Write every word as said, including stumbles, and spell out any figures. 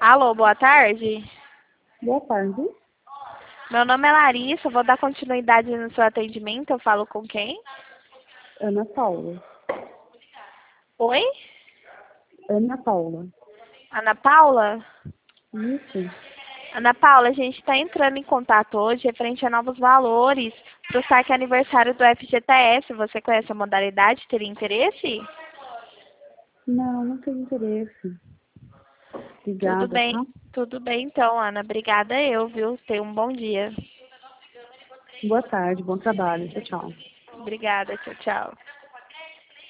Alô, boa tarde. Boa tarde. Meu nome é Larissa, vou dar continuidade no seu atendimento. Eu falo com quem? Ana Paula. Oi? Ana Paula. Ana Paula? Isso. Ana Paula, a gente está entrando em contato hoje referente a novos valores para o saque aniversário do F G T S. Você conhece a modalidade? Teria interesse? Não, não tenho interesse. Tudo Obrigada, bem, tá? tudo bem então, Ana. Obrigada eu, viu? Tenha um bom dia. Boa tarde, bom trabalho. Tchau, tchau. Obrigada, tchau, tchau.